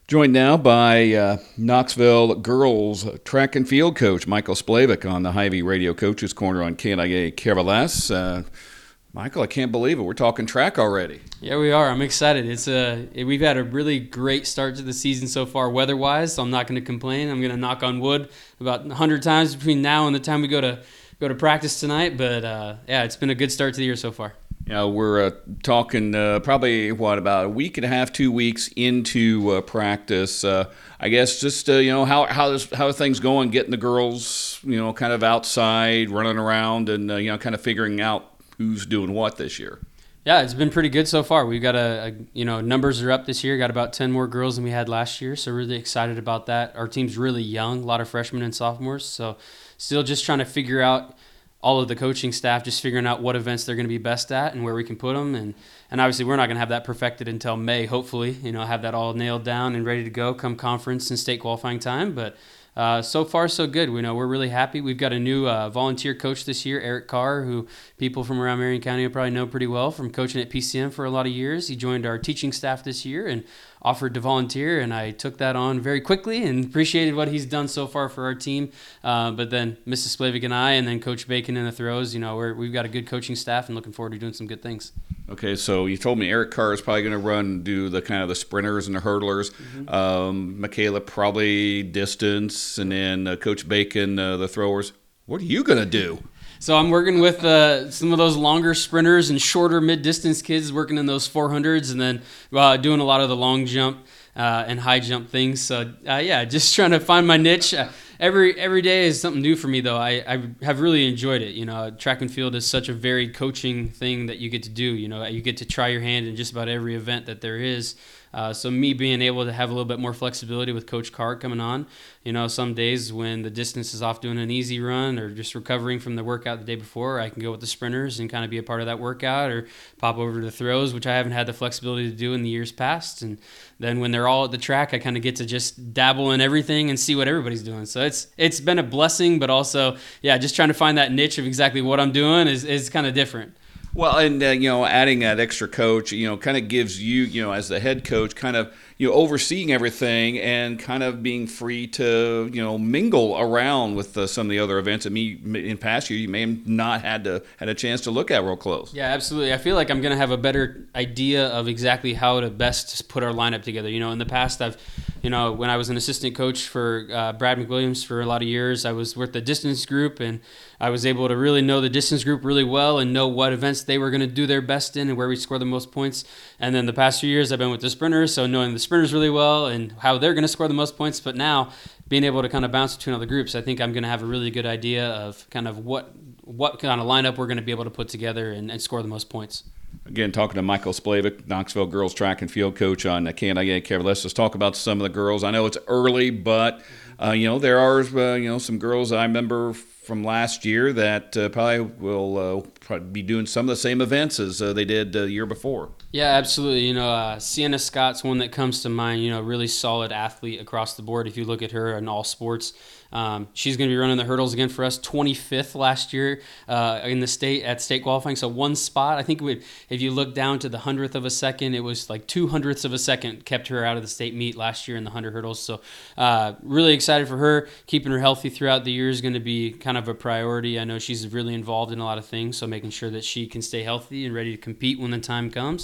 Joined now by Knoxville girls track and field coach Michael Splavik on the Hy-Vee Radio Coaches Corner on KNIA KRLS. Michael, I can't believe it. We're talking track already. Yeah, we are. I'm excited. We've had a really great start to the season so far weather-wise, so I'm not going to complain. I'm going to knock on wood about 100 times between now and the time we go to practice tonight. But, it's been a good start to the year so far. We're talking probably, about a week and a half, 2 weeks into practice. I guess just, how are things going, getting the girls, kind of outside, running around and, kind of figuring out who's doing what this year? Yeah, it's been pretty good so far. We've got numbers are up this year. Got about 10 more girls than we had last year, so really excited about that. Our team's really young, a lot of freshmen and sophomores, so still just trying to figure out all of the coaching staff, just figuring out what events they're going to be best at and where we can put them. And obviously we're not going to have that perfected until May, hopefully, have that all nailed down and ready to go come conference and state qualifying time. But so far, so good. We're really happy. We've got a new volunteer coach this year, Eric Carr, who people from around Marion County will probably know pretty well from coaching at PCM for a lot of years. He joined our teaching staff this year and offered to volunteer, and I took that on very quickly and appreciated what he's done so far for our team. But then Mrs. Splavik and I, and then Coach Bacon in the throws, we've got a good coaching staff and looking forward to doing some good things. Okay, so you told me Eric Carr is probably going to do the kind of the sprinters and the hurdlers. Mm-hmm. Michaela probably distance, and then Coach Bacon the throwers. What are you going to do? So I'm working with some of those longer sprinters and shorter mid-distance kids, working in those 400s, and then doing a lot of the long jump and high jump things. So just trying to find my niche. Every day is something new for me, though. I have really enjoyed it. Track and field is such a varied coaching thing that you get to do. You get to try your hand in just about every event that there is. So me being able to have a little bit more flexibility with Coach Carr coming on, some days when the distance is off doing an easy run or just recovering from the workout the day before, I can go with the sprinters and kind of be a part of that workout or pop over to the throws, which I haven't had the flexibility to do in the years past. And then when they're all at the track, I kind of get to just dabble in everything and see what everybody's doing. So it's been a blessing, but also, just trying to find that niche of exactly what I'm doing is kind of different. Well, and, adding that extra coach, kind of gives you, as the head coach, kind of, overseeing everything and kind of being free to, mingle around with some of the other events that in past year you may have not had a chance to look at real close. Yeah, absolutely. I feel like I'm going to have a better idea of exactly how to best put our lineup together. In the past when I was an assistant coach for Brad McWilliams for a lot of years, I was with the distance group, and I was able to really know the distance group really well and know what events they were going to do their best in and where we score the most points. And then the past few years I've been with the sprinters, so knowing the sprinters really well and how they're going to score the most points. But now being able to kind of bounce between all the groups, I think I'm going to have a really good idea of kind of what kind of lineup we're going to be able to put together and score the most points. Again, talking to Michael Splavik, Knoxville girls track and field coach on KNIA KRLS. Let's talk about some of the girls. I know it's early, but there are some girls I remember from last year that probably will be doing some of the same events as they did the year before. Yeah, absolutely. Sienna Scott's one that comes to mind. Really solid athlete across the board. If you look at her in all sports, she's going to be running the hurdles again for us. 25th last year in the state at state qualifying. So one spot. I think if you look down to the 100th of a second, it was like 200ths of a second kept her out of the state meet last year in the 100 hurdles. So really excited for her. Keeping her healthy throughout the year is going to be kind of a priority. I know she's really involved in a lot of things, so making sure that she can stay healthy and ready to compete when the time comes.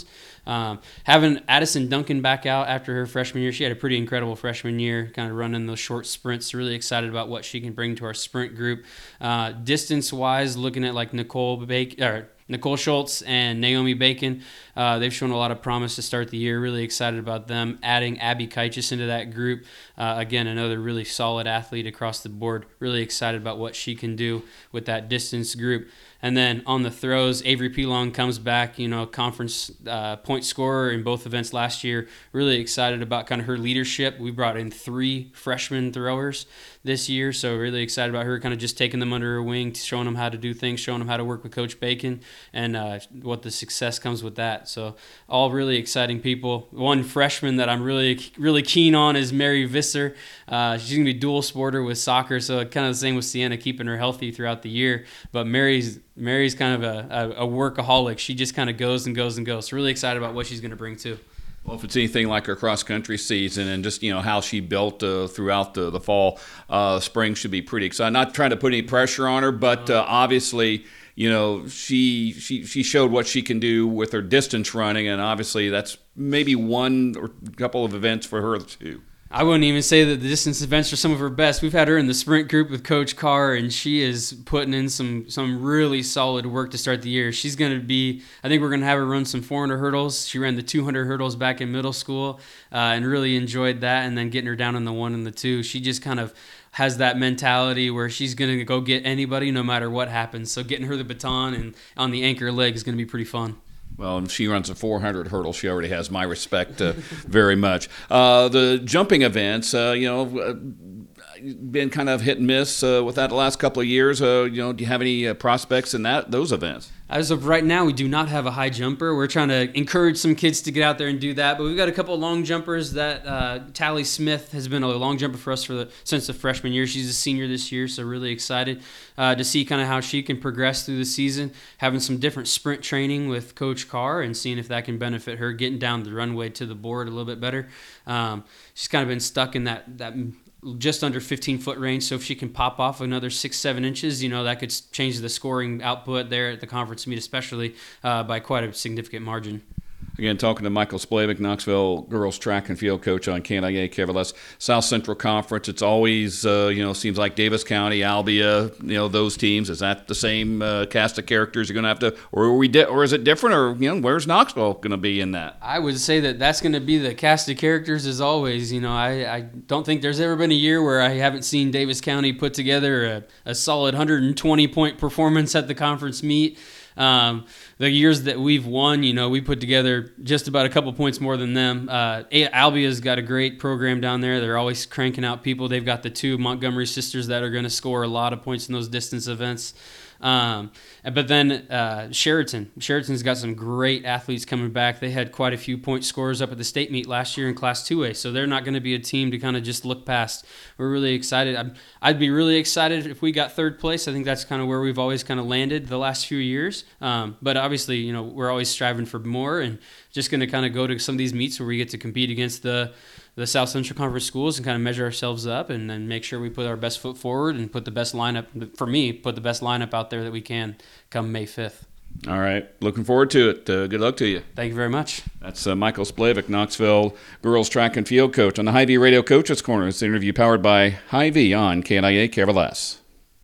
Having Addison Duncan back out after her freshman year, she had a pretty incredible freshman year, kind of running those short sprints. Really excited about what she can bring to our sprint group. Distance-wise, looking at like Nicole Schultz and Naomi Bacon. They've shown a lot of promise to start the year. Really excited about them. Adding Abby Kaichis into that group. Again, another really solid athlete across the board. Really excited about what she can do with that distance group. And then on the throws, Avery Pilon comes back, conference point scorer in both events last year. Really excited about kind of her leadership. We brought in 3 freshman throwers this year, so really excited about her kind of just taking them under her wing, showing them how to do things, showing them how to work with Coach Bacon, and what the success comes with that. So all really exciting people. One freshman that I'm really, really keen on is Mary Visser. She's going to be dual sporter with soccer, so kind of the same with Sienna, keeping her healthy throughout the year. But Mary's kind of a workaholic. She just kind of goes and goes and goes. So really excited about what she's going to bring too. Well, if it's anything like her cross-country season and just, how she built throughout the fall, spring should be pretty exciting. Not trying to put any pressure on her, but obviously, she showed what she can do with her distance running, and obviously that's maybe one or couple of events for her too. I wouldn't even say that the distance events are some of her best. We've had her in the sprint group with Coach Carr, and she is putting in some really solid work to start the year. She's going to be, I think we're going to have her run some 400 hurdles. She ran the 200 hurdles back in middle school and really enjoyed that, and then getting her down in the 1 and the 2. She just kind of has that mentality where she's going to go get anybody no matter what happens. So getting her the baton and on the anchor leg is going to be pretty fun. Well, if she runs a 400 hurdle, she already has my respect very much. The jumping events, been kind of hit and miss with that the last couple of years. Do you have any prospects in those events? As of right now, we do not have a high jumper. We're trying to encourage some kids to get out there and do that. But we've got a couple of long jumpers that Tally Smith has been a long jumper for us since the freshman year. She's a senior this year, so really excited to see kind of how she can progress through the season, having some different sprint training with Coach Carr and seeing if that can benefit her, getting down the runway to the board a little bit better. She's kind of been stuck in that just under 15-foot range, so if she can pop off another 6-7 inches, that could change the scoring output there at the conference meet, especially by quite a significant margin. Again, talking to Michael Splavik, Knoxville girls track and field coach on KNIA KFLS South Central Conference. It's always, seems like Davis County, Albia, those teams. Is that the same cast of characters you're going to have to, or is it different, or where's Knoxville going to be in that? I would say that's going to be the cast of characters as always. I don't think there's ever been a year where I haven't seen Davis County put together a solid 120-point performance at the conference meet. The years that we've won, we put together just about a couple points more than them. Albia's got a great program down there. They're always cranking out people. They've got the 2 Montgomery sisters that are going to score a lot of points in those distance events. But then Sheraton's got some great athletes coming back. They had quite a few point scorers up at the state meet last year in Class 2A, so they're not going to be a team to kind of just look past. We're really excited. I'd be really excited if we got 3rd place. I think that's kind of where we've always kind of landed the last few years. But obviously, we're always striving for more, and just going to kind of go to some of these meets where we get to compete against the South Central Conference schools and kind of measure ourselves up and then make sure we put our best foot forward and put the best lineup out there that we can come May 5th. All right. Looking forward to it. Good luck to you. Thank you very much. That's Michael Splavik, Knoxville girls track and field coach on the Hy-Vee Radio Coaches Corner. It's an interview powered by Hy-Vee on KNIA KFLS.